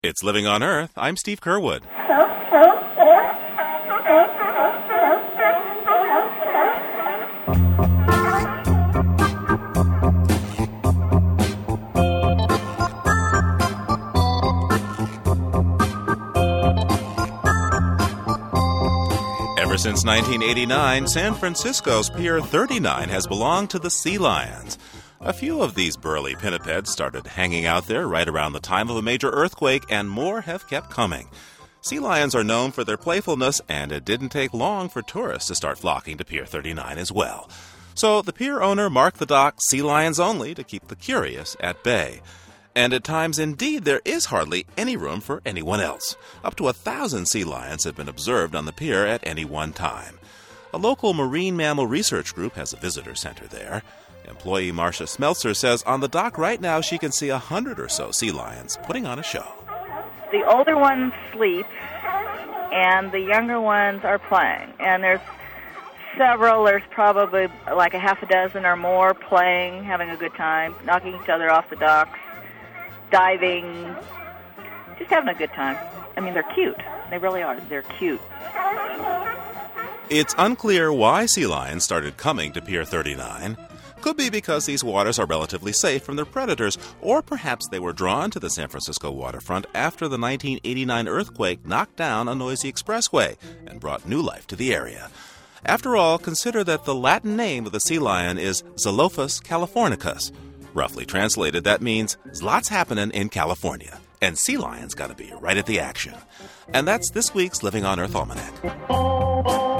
It's Living on Earth. I'm Steve Curwood. Ever since 1989, San Francisco's Pier 39 has belonged to the sea lions. A few of these burly pinnipeds started hanging out there right around the time of a major earthquake, and more have kept coming. Sea lions are known for their playfulness, and it didn't take long for tourists to start flocking to Pier 39 as well. So the pier owner marked the dock sea lions only to keep the curious at bay. And at times, indeed, there is hardly any room for anyone else. Up to 1,000 sea lions have been observed on the pier at any one time. A local marine mammal research group has a visitor center there. Employee Marcia Smeltzer says on the dock right now she can see 100 or so sea lions putting on a show. The older ones sleep, and the younger ones are playing. And there's several, there's probably like a half a dozen or more playing, having a good time, knocking each other off the docks, diving, just having a good time. I mean, they're cute. They really are. They're cute. It's unclear why sea lions started coming to Pier 39. Could be because these waters are relatively safe from their predators, or perhaps they were drawn to the San Francisco waterfront after the 1989 earthquake knocked down a noisy expressway and brought new life to the area. After all, consider that the Latin name of the sea lion is Xolophus californicus. Roughly translated, that means lots happening in California, and sea lions gotta be right at the action. And that's this week's Living on Earth Almanac.